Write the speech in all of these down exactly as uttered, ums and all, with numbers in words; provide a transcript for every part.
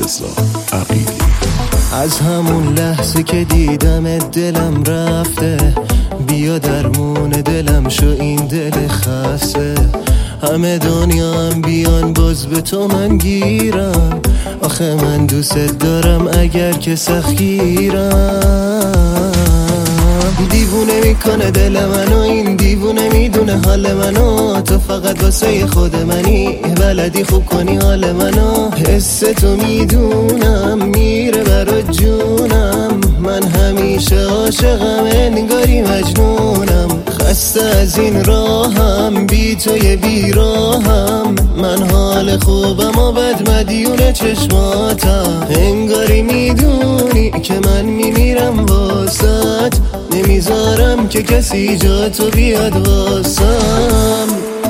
رضا عقیلی. از همون لحظه که دیدم دلم رفته، بیا درمون دلم شو این دل خسته. همه دنیا هم بیان باز به تو من گیرم، آخه من دوست دارم اگر که سختگیرم. دیوونه میکنه دل منو این دیوونه میدونه حال منو، تو فقط واسه خود منی بلدی خوب کنی حال منو. حس تو میدونم میره برا جونم، من همیشه عاشقم انگاری مجنونم. خسته از این راهم بی توی بیراهم، من حال خوبم و بد مدیون چشماتم. انگاری میدونی که من میمیرم واسط، نمیذارم که کسی جا تو بیاد واسم.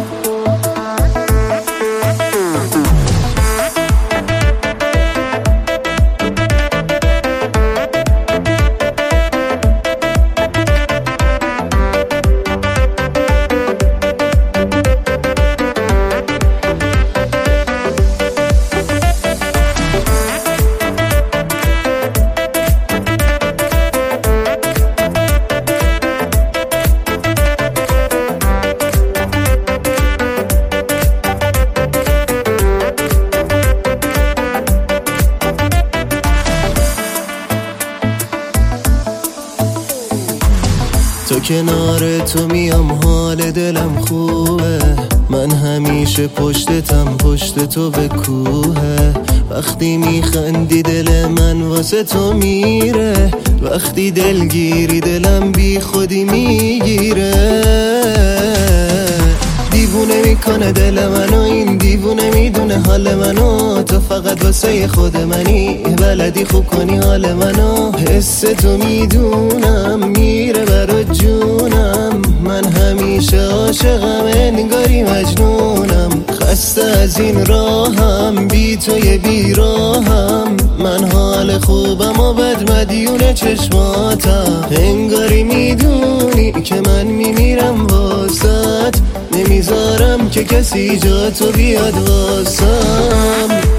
تو کنار تو میام حال دلم خوبه، من همیشه پشتتم پشت تو به کوهه. وقتی میخندی دل من واسه تو میره، وقتی دلگیری دلم بی خودی میگیره. دیوونه میکنه دل منو این دیوونه میدونه حال منو، تو فقط واسه خود منی بلدی خوب کنی حال منو. حس تو میدونم میره برا جونم، من همیشه عاشقم انگاری مجنونم. خسته از این راهم بی توی بیراهم، من حال خوبم و بد مدیون چشماتم. انگاری میدونی که من میمیرم واسط، نمیذارم که کسی جا تو بیاد واسم.